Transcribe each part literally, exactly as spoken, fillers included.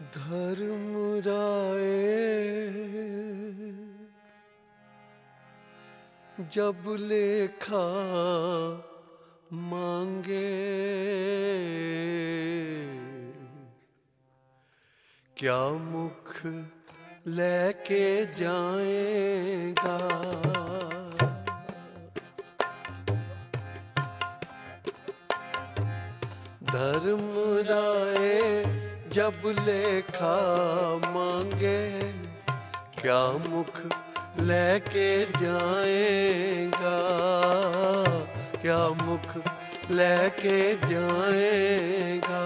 धर्मराय जब लेखा मांगे, क्या मुख लेके जाएगा। धर्मराय जब लेखा मांगे, क्या मुख लेके जाएगा। क्या मुख लेके जाएगा।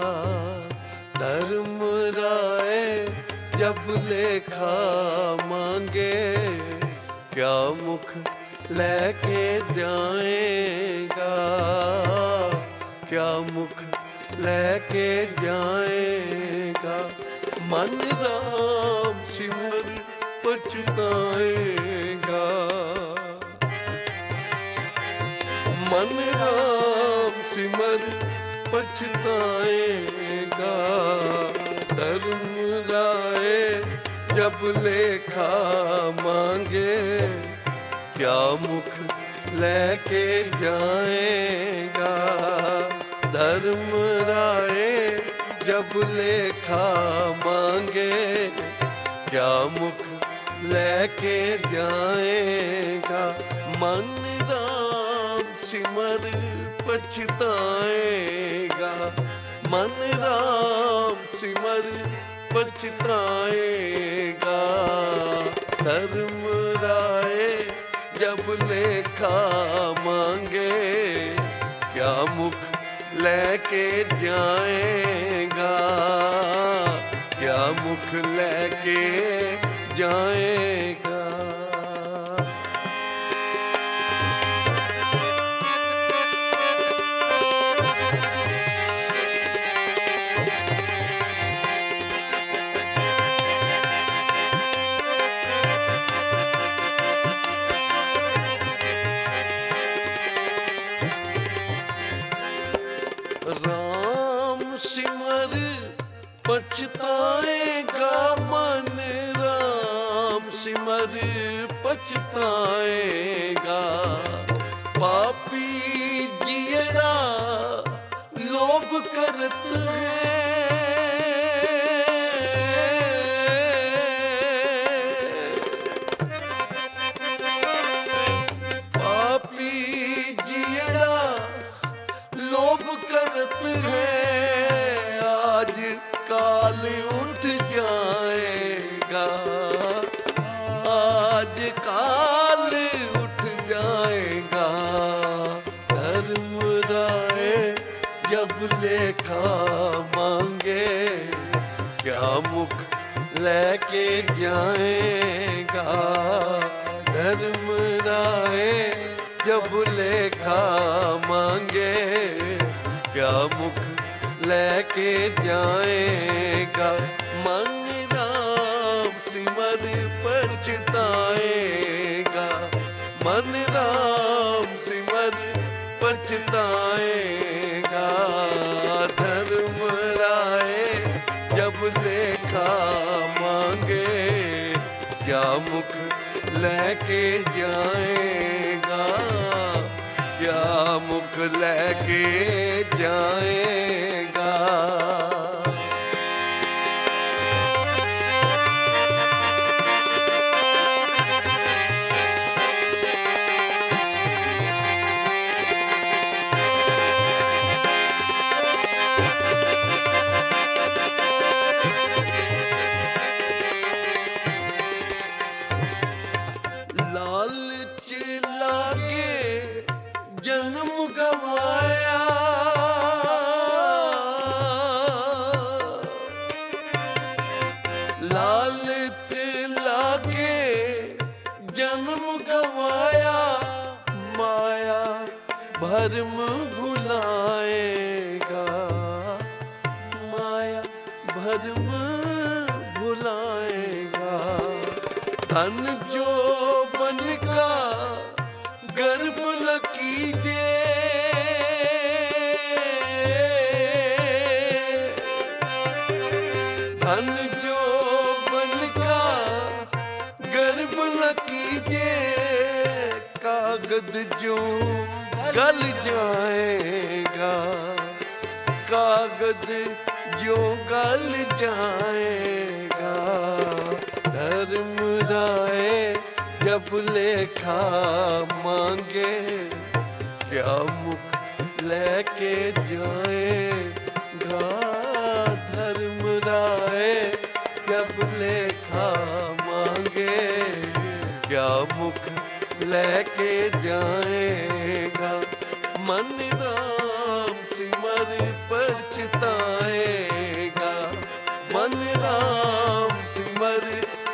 धर्मराय जब लेखा मांगे, क्या मुख लेके जाएगा। क्या मुख लेके जाएगा। मन राम सिमर पछताएगा। मन राम सिमर पछताएगा। धर्मराय जब लेखा मांगे, क्या मुख लेके जाएगा। धर्मराय जब लेखा मांगे, क्या मुख लेके जाएगा। मन राम सिमर पछताएगा। मन राम सिमर पछताएगा। धर्मराय जब लेखा मांगे, क्या मुख लेके जाएगा। क्या मुख लेके जाएगा। राम सिमर पछताएगा। मन राम सिमर पछताएगा। पापी जियड़ा लोभ करत है। पापी जियड़ा लोभ करत है। आज काल उठ जाएगा। आज काल उठ जाएगा। धर्मराय जब लेखा मांगे, क्या मुख लेके जाएगा। धर्मराय जब लेखा मांगे, क्या मुख लेके जाएगा। मन राम सिमर पछताएगा। मन राम सिमर पछताएगा। धर्मराय जब लेखा मांगे, क्या मुख लेके जाएगा। क्या मुख लेके जाएगा। लालच लागे जन्म गवाया। लालच लागे जन्म गवाया। माया भरम भुलाएगा। माया भरम भुलाएगा। धन जो बन का गर्भ लकीजे। धन गल जाएगा, कागज जो गल जाएगा। धर्म राय जब लेखा मांगे, क्या मुख लेके जाएगा। धर्म राय जब लेखा मांगे, क्या मुख लेके जाएगा। मन राम सिमर पछताएगा, मन राम सिमर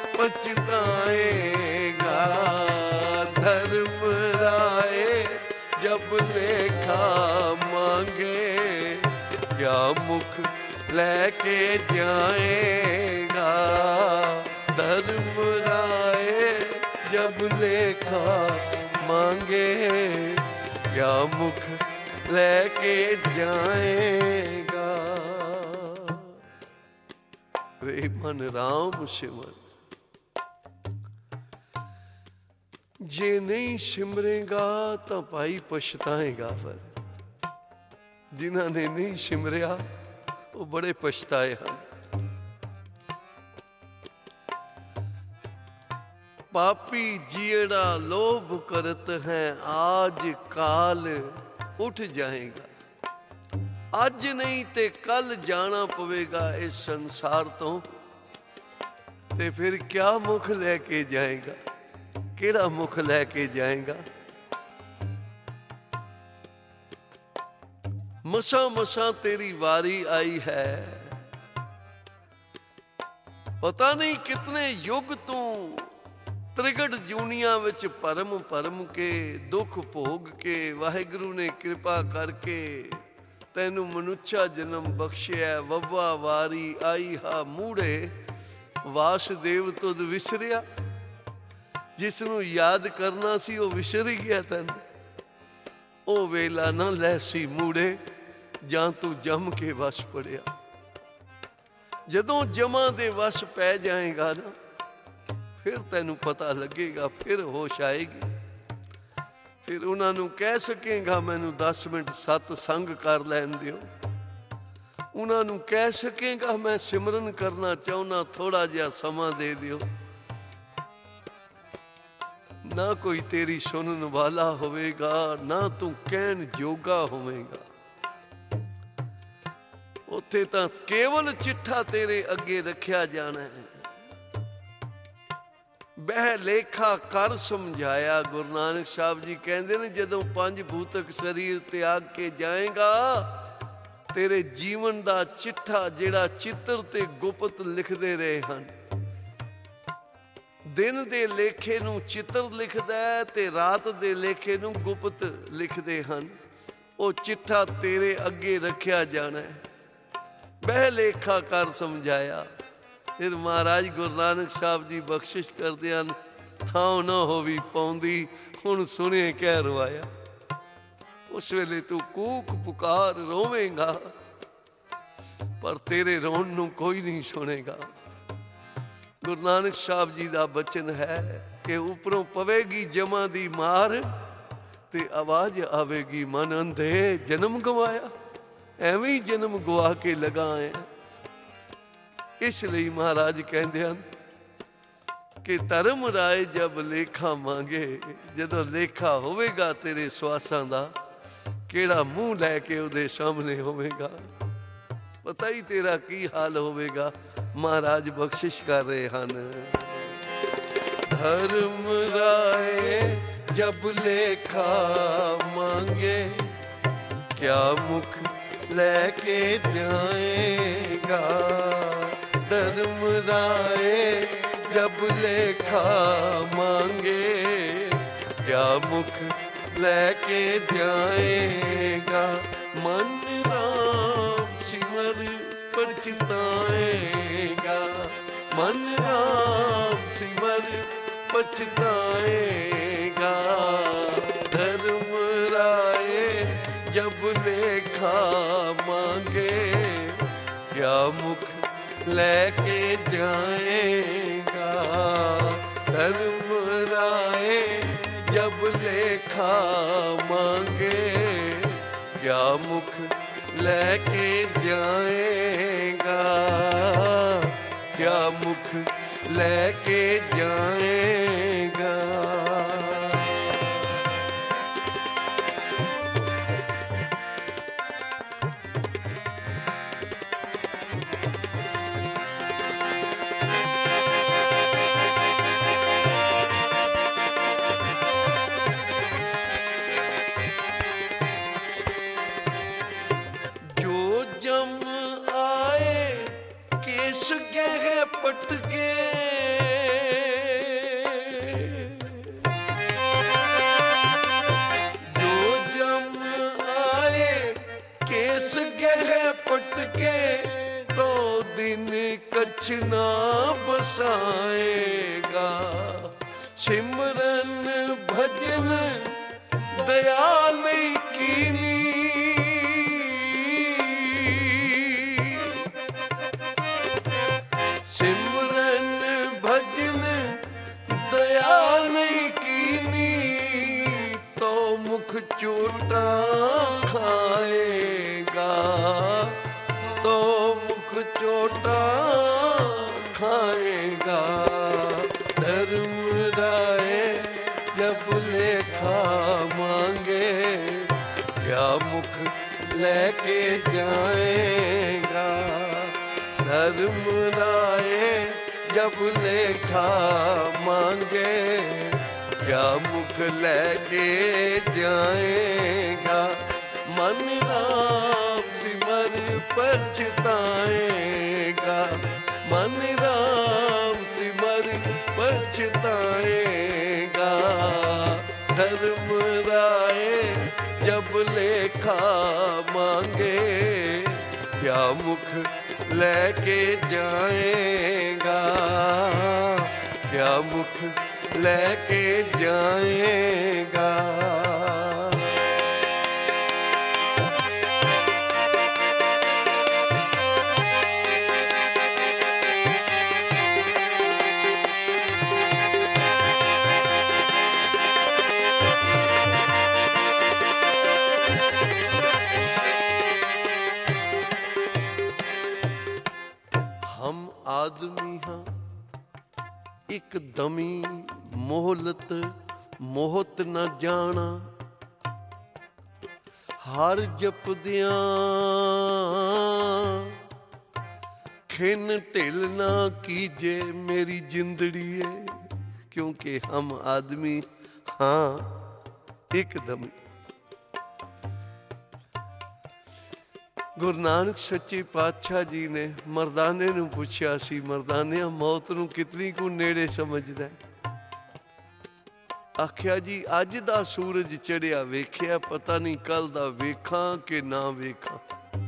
पछताएगा। धर्म राय जब लेखा मांगे, क्या मुख लेके जाएगा। धर्म राय जब लेखा मांगे, क्या मुख लेके जाएगा। रे मन राम सिमर, जे नहीं सिमरेगा तो भाई पछताएगा। पर जिन्हां ने नहीं सिमरिया वो बड़े पछताए हैं। पापी जियड़ा लोभ करत हैं, आज काल उठ जाएगा। आज नहीं ते कल जाना पवेगा इस संसार तो। ते फिर क्या मुख लेके जाएगा, केड़ा मुख लेके जाएगा। मसा मसा तेरी वारी आई है, पता नहीं कितने युग तू त्रिगढ़ जूनिया विच परम परम के दुख भोग के वाहिगुरु ने कृपा करके तैनू मनुष्या जन्म बख्शिया। वव्वा वारी आई हा मूढ़े, वासुदेव तुद विसरिया। जिसनू याद करना सी वो विसर ही गया तैन। ओ वेला ना लैसी मूढ़े, जां तू जम के वस पड़िया। जदों जमा दे वस पै जाएगा ना, फिर तैनू पता लगेगा, फिर होश आएगी। फिर उन्होंने कह सकेगा मैनू दस मिनट सत्संग कर लैन दिओ। उन्होंने कह सकेगा मैं सिमरन करना चाहना, थोड़ा जिहा समा दे दिओ। ना कोई तेरी सुनन वाला होवेगा, ना तू कहन जोगा होवेगा। उत्थे तां केवल चिट्ठा तेरे अगे रखिया जाना है। बह लेखा कर समझाया। गुरु नानक साहब जी कहते ने जदों पंज भूतक शरीर त्याग के जाएगा, तेरे जीवन दा चिट्ठा जिहड़ा चित्र ते गुप्त लिखदे रहे हन। दिन दे लेखे नूं चित्र लिखदा है ते रात दे लेखे नूं गुप्त लिखदे हन। वो चिट्ठा तेरे अगे रखिया जाना है। बह लेखा कर समझाया। फिर महाराज गुरु नानक साहब जी बख्शिश करते हैं, थां ना होवी पाउंदी हुण सुने कह रवाया। उस वेले तू कूक पुकार रोवेगा, पर तेरे रोन नूं कोई नहीं सुनेगा। गुरु नानक साहब जी का बचन है कि उपरों पवेगी जमा दी मार, ते आवाज आवेगी मन अंधे जन्म गवाया। एवें ही जन्म गवा के लगा है। इसलिए महाराज कहते हैं कि धर्म राय जब लेखा मांगे, जदों लेखा होवेगा तेरे स्वासां दा, केड़ा मुंह लैके उहदे सामने होवेगा, पता ही तेरा की हाल होवेगा। महाराज बख्शिश कर रहे हैं। धर्म राय जब लेखा मांगे, क्या मुख लेके जाएगा। धर्म राय जब लेखा मांगे, क्या मुख लेके जाएगा। मन राम सिमर पछताएगा, मन राम सिमर पछताएगा। धर्म राय जब लेखा मांगे, क्या मुख लेके जाएगा। धर्म राय जब लेखा खावांगे, क्या मुख लेके जाएगा, क्या मुख लेके जाएगा। पटके जो जम आए केस गह पटके, तो दिन कछ ना बसाएगा। सिमरन भजन दया नहीं कीनी, सिमरन भजन दया नहीं कीनी, तो मुख चोटा खाएगा, तो मुख चोटा खाएगा। धर्म राय जब लेखा मांगे, क्या मुख लेके जाएगा। धर्म राय जब लेखा मांगे, क्या मुख लेके जाएगा। मन राम सिमर पछताएगा, मन राम सिमर पछताएगा। धर्म राय जब लेखा मांगे, क्या मुख लेके जाएगा, क्या मुख लेके जाएगा। हम आदमी हाँ एक दमी, मोहलत मोहत न जाना। हर जपदियां खिन ढिल ना कीजे मेरी जिंदड़ी है, क्योंकि हम आदमी हाँ एक दमी। गुरु नानक सच्चे पातशाह जी ने मरदाने नूं पुछया सी, मरदानिया मौत नूं कितनी कु नेड़े समझदा है? आख्या जी अज दा सूरज चढ़िया वेख्या, पता नहीं कल दा वेखां कि ना वेखां।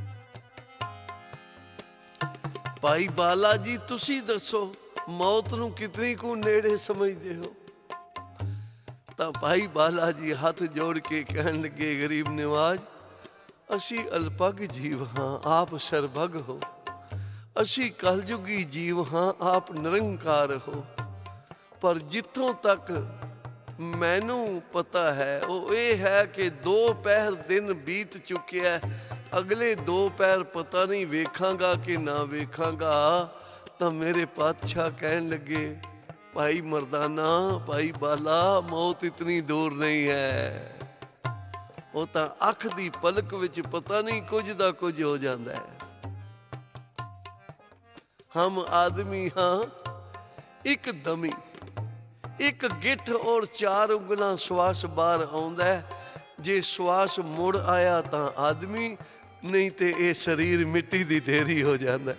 भाई बाला जी तुसी दसो मौत नूं कितनी कु नेड़े समझदे हो? तां भाई बाला जी हाथ जोड़ के कहन लगे, गरीब निवाज असी अल्पग जीव हाँ, आप सरभग हो। असी कलयुगी जीव हाँ, आप निरंकार हो। पर जिथों तक मैनू पता है वो ये है कि दो पहर दिन बीत चुके हैं, अगले दो पहर पता नहीं वेखांगा कि ना वेखांगा। तो मेरे पातशाह कहन लगे, भाई मर्दाना भाई बाला मौत इतनी दूर नहीं है, वो तो अख दी पलक विच पता नहीं कुछ दा कुछ हो जाता है। हम आदमी हाँ एक दमी, एक गिठ और चार उंगलां श्वास बाहर आउंदा है। जे श्वास मुड़ आया तां आदमी, नहीं ते ये शरीर मिट्टी दी ढेरी हो जाता है।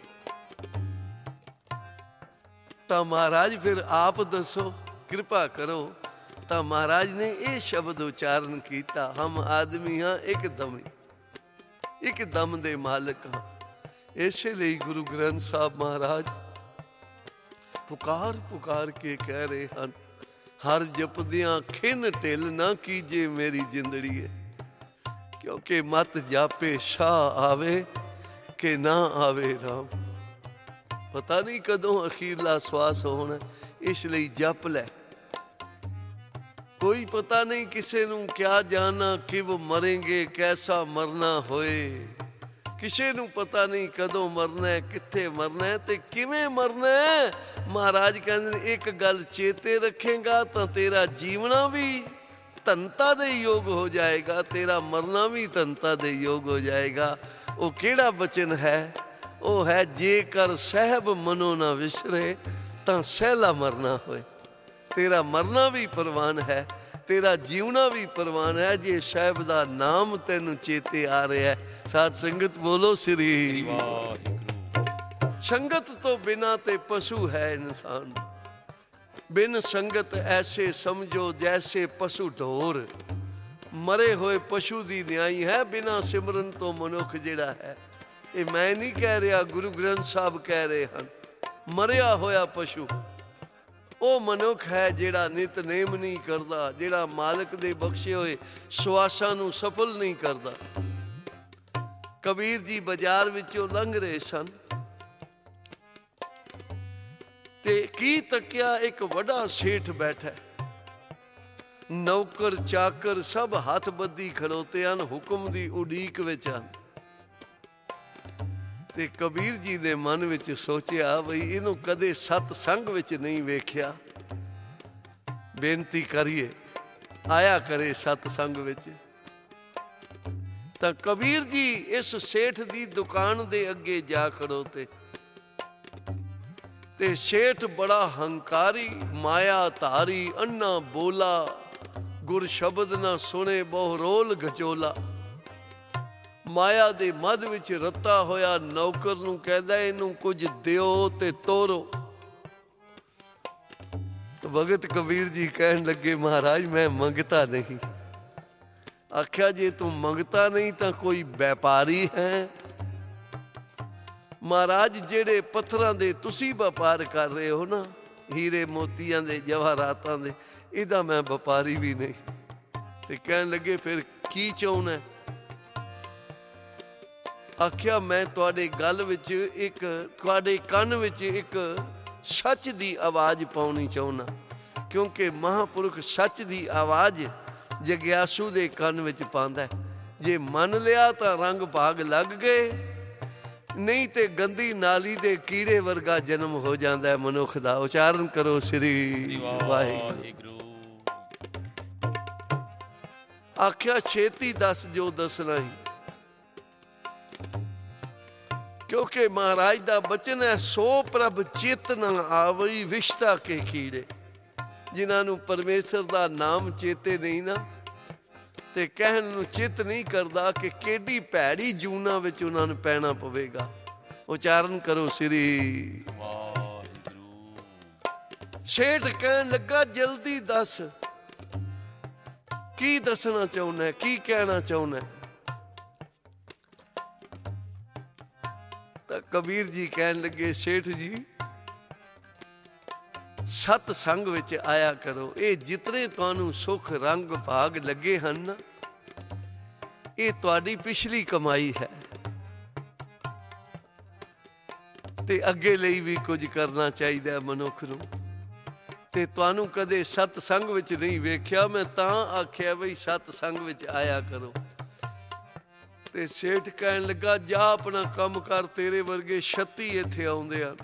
तां महाराज फिर आप दसो, कृपा करो। तां महाराज ने ये शब्द उच्चारण किया, हम आदमी हाँ एक दमी, एक दम दे मालिक हाँ। इसलिए गुरु ग्रंथ साहब महाराज पुकार पुकार के कह रहे हैं, हर जपदियां खिन ढिल ना कीजे मेरी जिंदड़ी है, क्योंकि मत जापे शाह आवे के ना आवे राम। पता नहीं कदों अखीरला श्वास होना, इसलिए जप लै। कोई पता नहीं किसे नूं क्या जाना किव मरेंगे कैसा मरना होए। किसे नूं पता नहीं कदों मरना है कित्थे मरना है ते किवें मरना है। महाराज कहंदे एक गल चेते रखेगा तो तेरा जीवना भी धनता दे योग हो जाएगा, तेरा मरना भी धनता दे योग हो जाएगा। वो केड़ा बचन है? वो है जेकर सहब मनो ना विसरे तां सहला मरना होए। तेरा मरना भी परवान है, तेरा जीवना भी परवान है जे साहिब दा नाम तेनू चेते आ रहा है। साध संगत बोलो श्री वाहिगुरू। संगत तो बिना ते पशु है इंसान, बिन संगत ऐसे समझो जैसे पशु ढोर। मरे हुए पशु दी न्याई है, बिना सिमरन तो मनुख जिहड़ा है। ये मैं नहीं कह रहा, गुरु ग्रंथ साहब कह रहे हैं। मरिया होया पशु ਉਹ ਮਨੁੱਖ ਹੈ ਜਿਹੜਾ ਨਿਤਨੇਮ ਨਹੀਂ ਕਰਦਾ, ਜਿਹੜਾ ਮਾਲਕ ਦੇ ਬਖਸ਼ੇ ਹੋਏ ਸਵਾਸਾਂ ਨੂੰ ਸਫਲ ਨਹੀਂ ਕਰਦਾ। ਕਬੀਰ ਜੀ ਬਾਜ਼ਾਰ ਵਿੱਚੋਂ ਲੰਘ ਰਹੇ ਸਨ ਤੇ ਕੀ ਤੱਕਿਆ, ਇੱਕ ਵੱਡਾ ਸੇਠ ਬੈਠਾ, ਨੌਕਰ ਚਾਕਰ ਸਭ ਹੱਥ ਬੱਧੀ ਖੜੋਤੇ ਹਨ, ਹੁਕਮ ਦੀ ਉਡੀਕ ਵਿੱਚ ਹਨ। ਤੇ ਕਬੀਰ ਜੀ ਨੇ ਮਨ ਵਿੱਚ ਸੋਚਿਆ ਬਈ ਇਹਨੂੰ ਕਦੇ ਸਤ ਸੰਗ ਵਿੱਚ ਨਹੀਂ ਵੇਖਿਆ, ਬੇਨਤੀ ਕਰੀਏ ਆਇਆ ਕਰੇ ਸਤ ਸੰਗ ਵਿੱਚ। ਤਾਂ ਕਬੀਰ ਜੀ ਇਸ ਸੇਠ ਦੀ ਦੁਕਾਨ ਦੇ ਅੱਗੇ ਜਾ ਖੜੋਤੇ ਤੇ ਸੇਠ ਬੜਾ ਹੰਕਾਰੀ, ਮਾਇਆ ਧਾਰੀ, ਅੰਨਾ ਬੋਲਾ, ਗੁਰ ਸ਼ਬਦ ਨਾ ਸੁਣੇ ਬਹੁ ਰੋਲ ਗਚੋਲਾ। ਮਾਇਆ ਦੇ ਮੱਧ ਵਿੱਚ ਰੱਤਾ ਹੋਇਆ ਨੌਕਰ ਨੂੰ ਕਹਿੰਦਾ ਇਹਨੂੰ ਕੁਝ ਦਿਓ ਤੇ ਤੋਰੋ। ਭਗਤ ਕਬੀਰ ਜੀ ਕਹਿਣ ਲੱਗੇ ਮਹਾਰਾਜ ਮੈਂ ਮੰਗਤਾ ਨਹੀਂ। ਆਖਿਆ ਜੇ ਤੂੰ ਮੰਗਤਾ ਨਹੀਂ ਤਾਂ ਕੋਈ ਵਪਾਰੀ ਹੈ। ਮਹਾਰਾਜ ਜਿਹੜੇ ਪੱਥਰਾਂ ਦੇ ਤੁਸੀਂ ਵਪਾਰ ਕਰ ਰਹੇ ਹੋ ਨਾ, ਹੀਰੇ ਮੋਤੀਆਂ ਦੇ ਜਵਾਹਰਾਤਾਂ ਦੇ, ਇਹਦਾ ਮੈਂ ਵਪਾਰੀ ਵੀ ਨਹੀਂ। ਤੇ ਕਹਿਣ ਲੱਗੇ ਫਿਰ ਕੀ ਚਾਹੁੰਦਾ? ਆਖਿਆ ਮੈਂ ਤੁਹਾਡੇ ਗੱਲ ਵਿੱਚ ਇੱਕ, ਤੁਹਾਡੇ ਕੰਨ ਵਿੱਚ ਇੱਕ ਸੱਚ ਦੀ ਆਵਾਜ਼ ਪਾਉਣੀ ਚਾਹੁੰਦਾ, ਕਿਉਂਕਿ ਮਹਾਂਪੁਰਖ ਸੱਚ ਦੀ ਆਵਾਜ਼ ਜਗਿਆਸੂ ਦੇ ਕੰਨ ਵਿੱਚ ਪਾਉਂਦਾ। ਜੇ ਮੰਨ ਲਿਆ ਤਾਂ ਰੰਗ ਭਾਗ ਲੱਗ ਗਏ, ਨਹੀਂ ਤੇ ਗੰਦੀ ਨਾਲੀ ਦੇ ਕੀੜੇ ਵਰਗਾ ਜਨਮ ਹੋ ਜਾਂਦਾ ਮਨੁੱਖ ਦਾ। ਉਚਾਰਨ ਕਰੋ ਸ੍ਰੀ ਵਾਹਿਗੁਰੂ। ਆਖਿਆ ਛੇਤੀ ਦੱਸ ਜੋ ਦੱਸਣਾ ਹੀ, ਕਿਉਂਕਿ ਮਹਾਰਾਜ ਦਾ ਬਚਨ ਹੈ ਸੋ ਪ੍ਰਭ ਚਿਤ ਨਾ ਆਵਈ ਵਿਸ਼ਤਾ ਕੇ ਕੀੜੇ। ਜਿਨ੍ਹਾਂ ਨੂੰ ਪਰਮੇਸ਼ਰ ਦਾ ਨਾਮ ਚੇਤੇ ਨਹੀਂ ਨਾ ਤੇ ਕਹਿਣ ਨੂੰ ਚਿੱਤ ਨਹੀਂ ਕਰਦਾ ਕਿ ਕਿਹੜੀ ਭੈੜੀ ਜੂਨਾਂ ਵਿੱਚ ਉਹਨਾਂ ਨੂੰ ਪੈਣਾ ਪਵੇਗਾ। ਉਚਾਰਨ ਕਰੋ ਸ੍ਰੀ ਵਾਹਿਗੁਰੂ। ਸੇਠ ਕਹਿਣ ਲੱਗਾ ਜਲਦੀ ਦੱਸ, ਕੀ ਦੱਸਣਾ ਚਾਹੁੰਦਾ, ਕੀ ਕਹਿਣਾ ਚਾਹੁੰਦਾ? ਤਾਂ ਕਬੀਰ ਜੀ ਕਹਿਣ ਲੱਗੇ ਸੇਠ ਜੀ ਸਤ ਸੰਗ ਵਿੱਚ ਆਇਆ ਕਰੋ। ਇਹ ਜਿਤਨੇ ਤੁਹਾਨੂੰ ਸੁੱਖ ਰੰਗ ਭਾਗ ਲੱਗੇ ਹਨ ਨਾ, ਇਹ ਤੁਹਾਡੀ ਪਿਛਲੀ ਕਮਾਈ ਹੈ ਤੇ ਅੱਗੇ ਲਈ ਵੀ ਕੁਝ ਕਰਨਾ ਚਾਹੀਦਾ ਮਨੁੱਖ ਨੂੰ। ਤੇ ਤੁਹਾਨੂੰ ਕਦੇ ਸਤ ਸੰਗ ਵਿੱਚ ਨਹੀਂ ਵੇਖਿਆ, ਮੈਂ ਤਾਂ ਆਖਿਆ ਬਈ ਸਤ ਸੰਗ ਵਿੱਚ ਆਇਆ ਕਰੋ। ਤੇ ਸੇਠ ਕਹਿਣ ਲੱਗਾ ਜਾ ਆਪਣਾ ਕੰਮ ਕਰ, ਤੇਰੇ ਵਰਗੇ ਛੱਤੀ ਇੱਥੇ ਆਉਂਦੇ ਹਨ।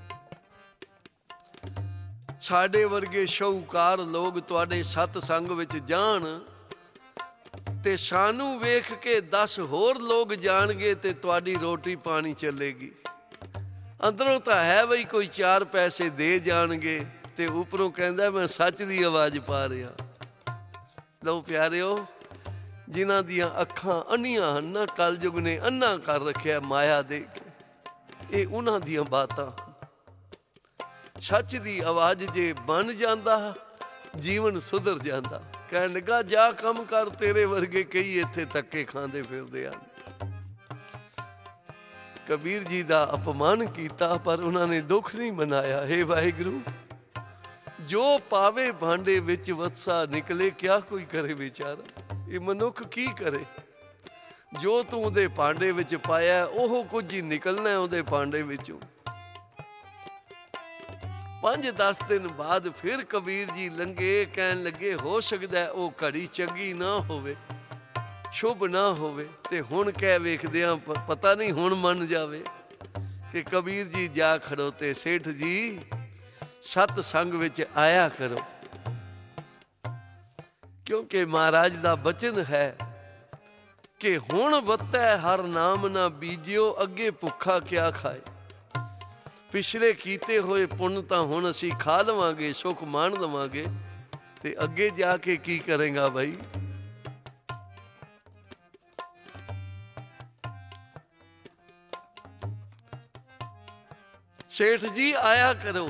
ਸਾਡੇ ਵਰਗੇ ਸ਼ੌਕਾਰ ਲੋਕ ਤੁਹਾਡੇ ਸਤ ਸੰਗ ਵਿੱਚ ਜਾਣ ਤੇ ਸਾਨੂੰ ਵੇਖ ਕੇ ਦਸ ਹੋਰ ਲੋਕ ਜਾਣਗੇ ਤੇ ਤੁਹਾਡੀ ਰੋਟੀ ਪਾਣੀ ਚੱਲੇਗੀ। ਅੰਦਰੋਂ ਤਾਂ ਹੈ ਬਈ ਕੋਈ ਚਾਰ ਪੈਸੇ ਦੇ ਜਾਣਗੇ ਤੇ ਉੱਪਰੋਂ ਕਹਿੰਦਾ ਮੈਂ ਸੱਚ ਦੀ ਆਵਾਜ਼ ਪਾ ਰਿਹਾ। ਲਓ ਪਿਆਰਿਓ, ਜਿਨ੍ਹਾਂ ਦੀਆਂ ਅੱਖਾਂ ਅੰਨੀਆਂ ਹਨ ਨਾ, ਕਲਯੁਗ ਨੇ ਅੰਨਾ ਕਰ ਰੱਖਿਆ ਮਾਇਆ ਦੇ ਕੇ, ਇਹ ਉਹਨਾਂ ਦੀਆਂ ਬਾਤਾਂ। ਸੱਚ ਦੀ ਆਵਾਜ਼ ਜੇ ਬਣ ਜਾਂਦਾ ਜੀਵਨ ਸੁਧਰ ਜਾਂਦਾ। ਕਹਿਣ ਲੱਗਾ ਜਾ ਕੰਮ ਕਰ, ਤੇਰੇ ਵਰਗੇ ਕਈ ਇੱਥੇ ਧੱਕੇ ਖਾਂਦੇ ਫਿਰਦੇ ਹਨ। ਕਬੀਰ ਜੀ ਦਾ ਅਪਮਾਨ ਕੀਤਾ ਪਰ ਉਹਨਾਂ ਨੇ ਦੁੱਖ ਨਹੀਂ ਮਨਾਇਆ। ਹੇ ਵਾਹਿਗੁਰੂ, ਜੋ ਪਾਵੇ ਭਾਂਡੇ ਵਿੱਚ ਵਤਸਾ ਨਿਕਲੇ, ਕਿਆ ਕੋਈ ਕਰੇ ਵਿਚਾਰਾ। ਇਹ ਮਨੁੱਖ ਕੀ ਕਰੇ? ਜੋ ਤੂੰ ਉਹਦੇ ਭਾਂਡੇ ਵਿੱਚ ਪਾਇਆ ਉਹ ਕੁਝ ਹੀ ਨਿਕਲਣਾ ਉਹਦੇ ਭਾਂਡੇ ਵਿੱਚੋਂ। ਪੰਜ ਦਸ ਦਿਨ ਬਾਅਦ ਫਿਰ ਕਬੀਰ ਜੀ ਲੰਘੇ, ਕਹਿਣ ਲੱਗੇ ਹੋ ਸਕਦਾ ਉਹ ਘੜੀ ਚੰਗੀ ਨਾ ਹੋਵੇ, ਸ਼ੁਭ ਨਾ ਹੋਵੇ, ਤੇ ਹੁਣ ਕਹਿ ਵੇਖਦੇ ਆ ਪਤਾ ਨਹੀਂ ਹੁਣ ਮੰਨ ਜਾਵੇ। ਕਿ ਕਬੀਰ ਜੀ ਜਾ ਖੜੋਤੇ, ਸੇਠ ਜੀ ਸਤ ਸੰਗ ਵਿੱਚ ਆਇਆ ਕਰੋ, ਕਿਉਂਕਿ ਮਹਾਰਾਜ ਦਾ ਬਚਨ ਹੈ ਕਿ ਹੁਣ ਵੱਤੈ ਹਰ ਨਾਮ ਨਾ ਬੀਜਿਓ, ਅੱਗੇ ਭੁੱਖਾ ਕਿਆ ਖਾਏ। ਪਿਛਲੇ ਕੀਤੇ ਹੋਏ ਪੁੰਨ ਤਾਂ ਹੁਣ ਅਸੀਂ ਖਾ ਲਵਾਂਗੇ, ਸੁੱਖ ਮਾਣ ਲਵਾਂਗੇ, ਤੇ ਅੱਗੇ ਜਾ ਕੇ ਕੀ ਕਰੇਗਾ ਬਾਈ। ਸੇਠ ਜੀ ਆਇਆ ਕਰੋ।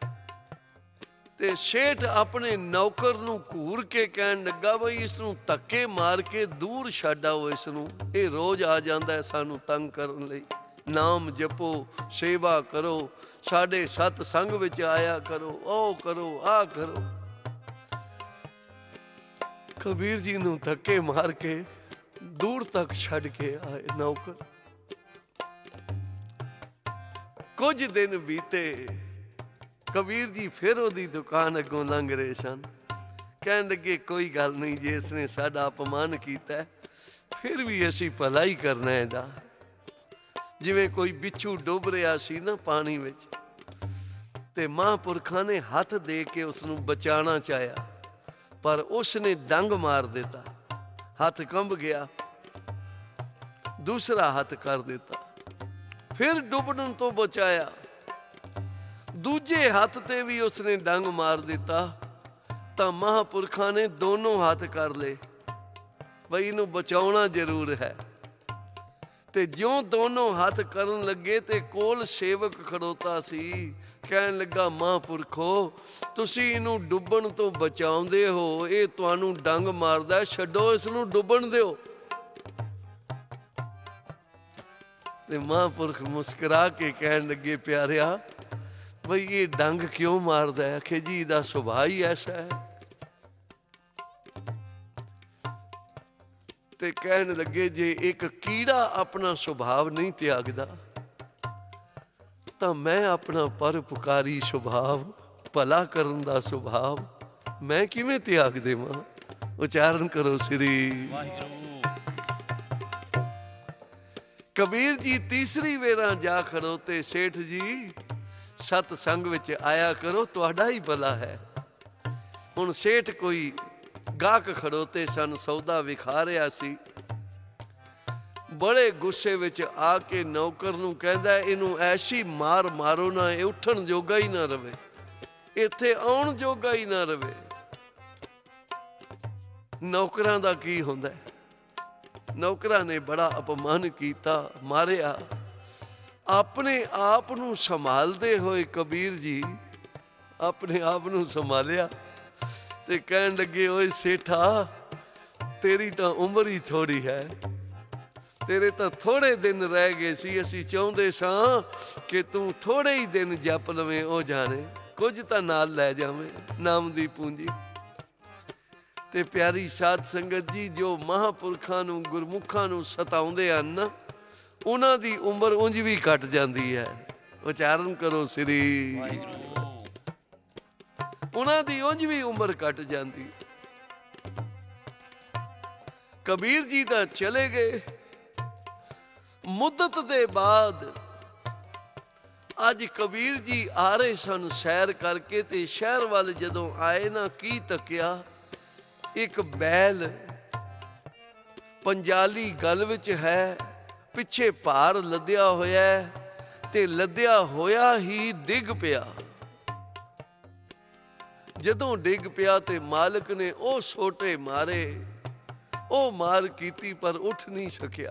ਤੇ ਸੇਠ ਆਪਣੇ ਨੌਕਰ ਨੂੰ ਘੂਰ ਕੇ ਕਹਿਣ ਲੱਗਾ ਬਈ ਇਸ ਨੂੰ ਧੱਕੇ ਮਾਰ ਕੇ ਦੂਰ ਛੱਡ ਆਓ, ਇਸ ਨੂੰ, ਇਹ ਰੋਜ਼ ਆ ਜਾਂਦਾ ਹੈ ਸਾਨੂੰ ਤੰਗ ਕਰਨ ਲਈ। ਨਾਮ ਜਪੋ, ਸੇਵਾ ਕਰੋ, ਸਾਡੇ ਸਤ ਸੰਗ ਵਿੱਚ ਆਇਆ ਕਰੋ, ਉਹ ਕਰੋ, ਆਹ ਕਰੋ। ਕਬੀਰ ਜੀ ਨੂੰ ਧੱਕੇ ਮਾਰ ਕੇ ਦੂਰ ਤੱਕ ਛੱਡ ਕੇ ਆਏ ਨੌਕਰ। ਕੁਝ ਦਿਨ ਬੀਤੇ, ਕਬੀਰ ਜੀ ਫਿਰ ਉਹਦੀ ਦੁਕਾਨ ਅੱਗੋਂ ਲੰਘ ਰਹੇ ਸਨ। ਕਹਿਣ ਲੱਗੇ ਕੋਈ ਗੱਲ ਨਹੀਂ, ਜੇ ਇਸਨੇ ਸਾਡਾ ਅਪਮਾਨ ਕੀਤਾ ਫਿਰ ਵੀ ਅਸੀਂ ਭਲਾ ਹੀ ਕਰਨਾ ਇਹਦਾ। ਜਿਵੇਂ ਕੋਈ ਬਿੱਛੂ ਡੁੱਬ ਰਿਹਾ ਸੀ ਨਾ ਪਾਣੀ ਵਿੱਚ, ਤੇ ਮਹਾਂਪੁਰਖਾਂ ਨੇ ਹੱਥ ਦੇ ਕੇ ਉਸ ਨੂੰ ਬਚਾਉਣਾ ਚਾਹਿਆ, ਪਰ ਉਸ ਨੇ ਡੰਗ ਮਾਰ ਦਿੱਤਾ, ਹੱਥ ਕੰਬ ਗਿਆ, ਦੂਸਰਾ ਹੱਥ ਕਰ ਦਿੱਤਾ, ਫਿਰ ਡੁੱਬਣ ਤੋਂ ਬਚਾਇਆ, ਦੂਜੇ ਹੱਥ ਤੇ ਵੀ ਉਸਨੇ ਡੰਗ ਮਾਰ ਦਿੱਤਾ, ਤਾਂ ਮਹਾਂਪੁਰਖਾਂ ਨੇ ਦੋਨੋਂ ਹੱਥ ਕਰ ਲਏ ਬਈ ਇਹਨੂੰ ਬਚਾਉਣਾ ਜ਼ਰੂਰ ਹੈ। ਤੇ ਜਿਉਂ ਦੋਨੋਂ ਹੱਥ ਕਰਨ ਲੱਗੇ ਤੇ ਕੋਲ ਸੇਵਕ ਖੜੋਤਾ ਸੀ, ਕਹਿਣ ਲੱਗਾ ਮਹਾਂਪੁਰਖੋ ਤੁਸੀਂ ਇਹਨੂੰ ਡੁੱਬਣ ਤੋਂ ਬਚਾਉਂਦੇ ਹੋ, ਇਹ ਤੁਹਾਨੂੰ ਡੰਗ ਮਾਰਦਾ, ਛੱਡੋ ਇਸ ਨੂੰ ਡੁੱਬਣ ਦਿਓ। ਤੇ ਮਹਾਂਪੁਰਖ ਮੁਸਕਰਾ ਕੇ ਕਹਿਣ ਲੱਗੇ ਪਿਆਰਿਆ ਬਈ ਇਹ ਡੰਗ ਕਿਉਂ ਮਾਰਦਾ ਹੈ? ਆਖੇ ਜੀ ਇਹਦਾ ਸੁਭਾਅ ਹੀ ਐਸਾ ਹੈ। ਤੇ ਕਹਿਣ ਲੱਗੇ ਜੇ ਇੱਕ ਕੀੜਾ ਆਪਣਾ ਸੁਭਾਵ ਨਹੀਂ ਤਿਆਗਦਾ ਤਾਂ ਮੈਂ ਆਪਣਾ ਪਰਉਪਕਾਰੀ ਸੁਭਾਵ, ਭਲਾ ਕਰਨ ਦਾ ਸੁਭਾਵ ਮੈਂ ਕਿਵੇਂ ਤਿਆਗ ਦੇਵਾਂ? ਉਚਾਰਨ ਕਰੋ ਸ੍ਰੀ ਵਾਹਿਗੁਰੂ। ਕਬੀਰ ਜੀ ਤੀਸਰੀ ਵੇਰਾਂ ਜਾ ਖੜੋਤੇ, ਸੇਠ ਜੀ ਸਤ ਸੰਗ ਵਿੱਚ ਆਇਆ ਕਰੋ, ਤੁਹਾਡਾ ਹੀ ਭਲਾ ਹੈ। ਹੁਣ ਸੇਠ ਕੋਈ ਗਾਹਕ ਖੜੋਤੇ ਸਨ, ਸੌਦਾ ਵਿਖਾ ਰਿਹਾ ਸੀ, ਬੜੇ ਗੁੱਸੇ ਵਿੱਚ ਆ ਕੇ ਨੌਕਰ ਨੂੰ ਕਹਿੰਦਾ ਇਹਨੂੰ ਐਸੀ ਮਾਰ ਮਾਰੋ ਨਾ ਇਹ ਉੱਠਣ ਜੋਗਾ ਹੀ ਨਾ ਰਵੇ, ਇੱਥੇ ਆਉਣ ਜੋਗਾ ਹੀ ਨਾ ਰਵੇ। ਨੌਕਰਾਂ ਦਾ ਕੀ ਹੁੰਦਾ, ਨੌਕਰਾਂ ਨੇ ਬੜਾ ਅਪਮਾਨ ਕੀਤਾ, ਮਾਰਿਆ। ਆਪਣੇ ਆਪ ਨੂੰ ਸੰਭਾਲਦੇ ਹੋਏ ਕਬੀਰ ਜੀ ਆਪਣੇ ਆਪ ਨੂੰ ਸੰਭਾਲਿਆ ਤੇ ਕਹਿਣ ਲੱਗੇ ਓਏ ਸੇਠਾ ਤੇਰੀ ਤਾਂ ਉਮਰ ਹੀ ਥੋੜੀ ਹੈ, ਤੇਰੇ ਤਾਂ ਥੋੜੇ ਦਿਨ ਰਹਿ ਗਏ ਸੀ, ਅਸੀਂ ਚਾਹੁੰਦੇ ਸਾਂ ਕਿ ਤੂੰ ਥੋੜੇ ਹੀ ਦਿਨ ਜਪ ਲਵੇਂ, ਉਹ ਜਾਣੇ ਕੁਝ ਤਾਂ ਨਾਲ ਲੈ ਜਾਵੇਂ ਨਾਮ ਦੀ ਪੂੰਜੀ। ਤੇ ਪਿਆਰੀ ਸਾਧ ਸੰਗਤ ਜੀ, ਜੋ ਮਹਾਂਪੁਰਖਾਂ ਨੂੰ ਗੁਰਮੁਖਾਂ ਨੂੰ ਸਤਾਉਂਦੇ ਹਨ ਨਾ, ਉਹਨਾਂ ਦੀ ਉਮਰ ਉਂਝ ਵੀ ਘਟ ਜਾਂਦੀ ਹੈ। ਉਚਾਰਨ ਕਰੋ ਸ੍ਰੀ ਵਾਹਿਗੁਰੂ। ਉਹਨਾਂ ਦੀ ਉਂਝ ਵੀ ਉਮਰ ਘਟ ਜਾਂਦੀ। ਕਬੀਰ ਜੀ ਤਾਂ ਚਲੇ ਗਏ। ਮੁੱਦਤ ਦੇ ਬਾਅਦ ਅੱਜ ਕਬੀਰ ਜੀ ਆ ਰਹੇ ਸਨ ਸੈਰ ਕਰਕੇ, ਤੇ ਸ਼ਹਿਰ ਵੱਲ ਜਦੋਂ ਆਏ ਨਾ, ਕੀ ਤੱਕਿਆ, ਇੱਕ ਬੈਲ ਪੰਜਾਲੀ ਗਲ ਵਿੱਚ ਹੈ, ਪਿੱਛੇ ਭਾਰ ਲੱਦਿਆ ਹੋਇਆ ਤੇ ਲੱਦਿਆ ਹੋਇਆ ਹੀ ਡਿੱਗ ਪਿਆ। ਜਦੋਂ ਡਿੱਗ ਪਿਆ ਤੇ ਮਾਲਕ ਨੇ ਉਹ ਸੋਟੇ ਮਾਰੇ, ਉਹ ਮਾਰ ਕੀਤੀ ਪਰ ਉੱਠ ਨਹੀਂ ਸਕਿਆ।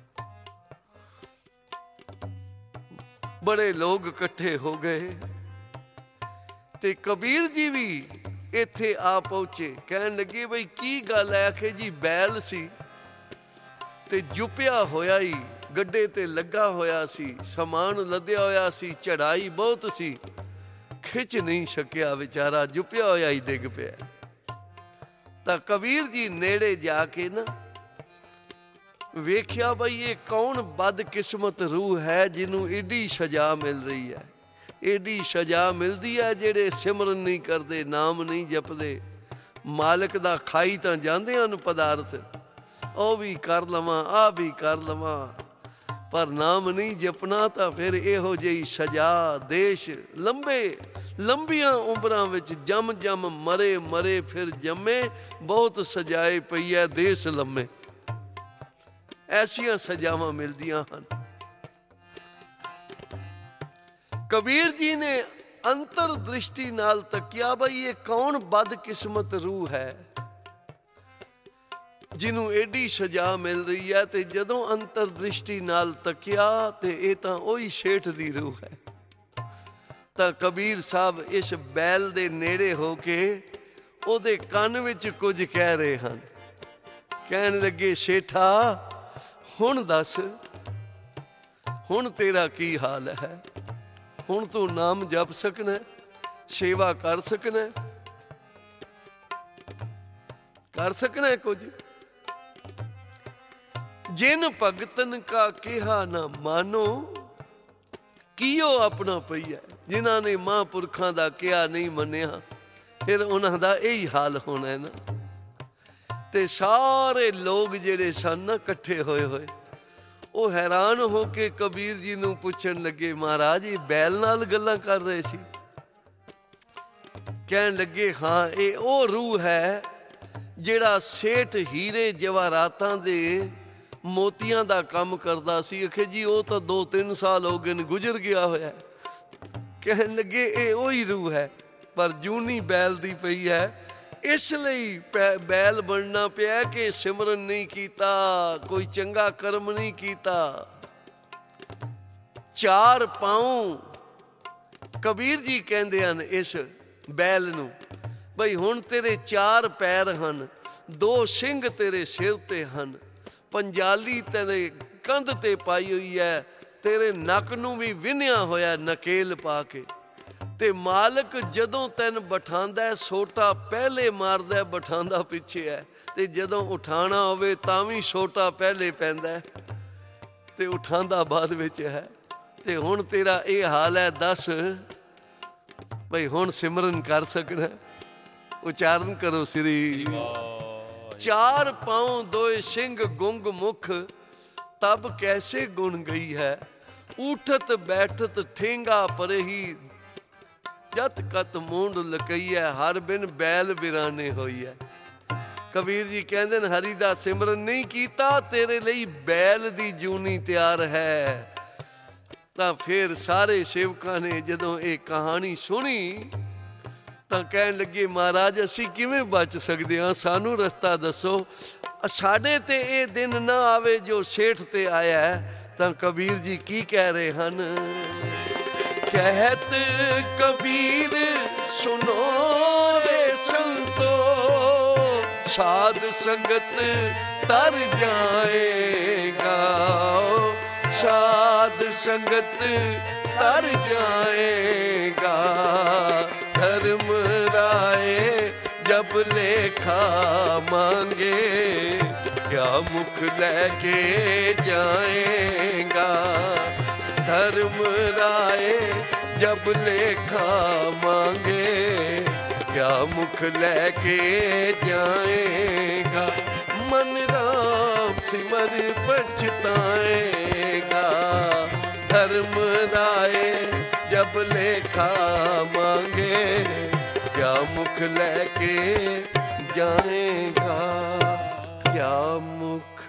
ਬੜੇ ਲੋਕ ਇਕੱਠੇ ਹੋ ਗਏ ਤੇ ਕਬੀਰ ਜੀ ਵੀ ਇੱਥੇ ਆ ਪਹੁੰਚੇ। ਕਹਿਣ ਲੱਗੇ ਬਈ ਕੀ ਗੱਲ ਹੈ? ਆਖੇ ਜੀ ਬੈਲ ਸੀ ਤੇ ਜੁਪਿਆ ਹੋਇਆ ਹੀ ਗੱਡੇ ਤੇ ਲੱਗਾ ਹੋਇਆ ਸੀ, ਸਮਾਨ ਲੱਦਿਆ ਹੋਇਆ ਸੀ, ਚੜਾਈ ਬਹੁਤ ਸੀ, ਖਿੱਚ ਨਹੀਂ ਸਕਿਆ, ਵਿਚਾਰਾ ਜੁਪਿਆ ਹੋਇਆ ਹੀ ਡਿੱਗ ਪਿਆ। ਤਾਂ ਕਬੀਰ ਜੀ ਨੇੜੇ ਜਾ ਕੇ ਨਾ ਵੇਖਿਆ ਬਈ ਇਹ ਕੌਣ ਬਦਕਿਸਮਤ ਰੂਹ ਹੈ ਜਿਹਨੂੰ ਏਡੀ ਸਜ਼ਾ ਮਿਲ ਰਹੀ ਹੈ। एडी सजा मिलती है जेड़े सिमरन नहीं करते, नाम नहीं जपते। मालिक दा खाई तां जांदे हन पदार्थ, ओ भी कर लवां आ भी कर लवां, पर नाम नहीं जपना तां फिर इहो जेही सजा। देश लंबे लंबियां उमरां विच जम जम मरे मरे फिर जमे, बहुत सजाए पई है देश लम्मे। ऐसियां सजावां मिलदियां हन। कबीर जी ने अंतर दृष्टि नाल तकिया, बई ये कौन बदकिस्मत रूह है जिन्हों एडी सजा मिल रही है। ते जदों अंतर दृष्टि नाल तकिया ते ये तां ओही शेठ दी रूह है। तां कबीर साहब इस बैल दे नेड़े हो के ओदे कान विच कुछ कह रहे हैं। कहन लगे, शेठा हुण दस, हुण तेरा की हाल है? हुण तू नाम जप सकना, सेवा कर सकना, कर सकना कुछ? जिन भगतन का कहा ना मानो, कियो अपना पई है। जिन्हां ने महापुरखां दा कहा नहीं मन्निया, फिर उन्हां दा यही हाल होना है ना। ते सारे लोग जेड़े सन ना कट्ठे होए होए, ਉਹ हैरान हो के कबीर जी ਨੂੰ ਪੁੱਛਣ ਲੱਗੇ, महाराज ये बैल नाल गल्लां कर रहे सी? कहन लगे, हाँ ये ਉਹ रूह है ਜਿਹੜਾ ਸੇਠ ਹੀਰੇ ਜਵਾਹਰਾਤਾਂ ਦੇ ਮੋਤੀਆਂ ਦਾ ਕੰਮ ਕਰਦਾ ਸੀ। ਅਖੇ ਜੀ ਉਹ ਤਾਂ ਦੋ ਤਿੰਨ ਸਾਲ ਹੋ ਗਏ ਨੇ, ਗੁਜ਼ਰ ਗਿਆ ਹੋਇਆ। ਕਹਿਣ ਲੱਗੇ ਇਹ ਉਹੀ रूह है, पर जूनी बैल दी पई है। इस लई बैल बनना पिया कि सिमरन नहीं कीता, कोई चंगा कर्म नहीं कीता। चार पाँव कबीर जी कहते हैं इस बैल नूं, बई हुण तेरे चार पैर हन, दो सिंह तेरे सिर ते हन, पंजाली तेरे कंध ते पाई हुई है, तेरे नक नूं भी विन्निया होया नकेल पा के। ते मालिक जदों तैन बिठांदा है, सोटा पहले मारदा, बिठांदा पिछे है। ते जदों उठाना होवे तां भी सोटा पहले पैंदा है ते उठांदा बाद विच है। ते हुण तेरा ये हाल है, दस भई हुण सिमरन कर सकना? उचारण करो श्री। चार पाँव दोए सिंह गुंग मुख, तब कैसे गुण गई है। उठत बैठत ठेंगा परही, जत कत मूंड लकई है, हर बिन बैल बिराने होई है। कबीर जी कहते हैं, हरि दा सिमरन नहीं कीता, तेरे लिए बैल दी जूनी तैयार है। तां फिर सारे सेवकां ने जदों ये कहानी सुनी तां कहन लगे, महाराज असीं किवें बच सकदे हां, सानू रस्ता दसो, साडे ते ये दिन ना आवे जो सेठ ते आया है। तां कबीर जी की कह रहे हैं? कहत कबीर सुनो रे संतो, साध संगत तर जाएगा, साध संगत तर जाएगा। धर्म राय जब लेखा मांगे, क्या मुख लेके जाएगा। धर्म राय जब लेखा मांगे, क्या मुख लेके जाएगा। मन राम सिमर पछताएगा। धर्म राय जब लेखा मांगे, क्या मुख लेके जाएगा। क्या मुख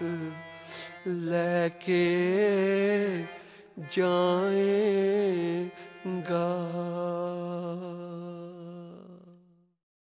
लेके जाएगा।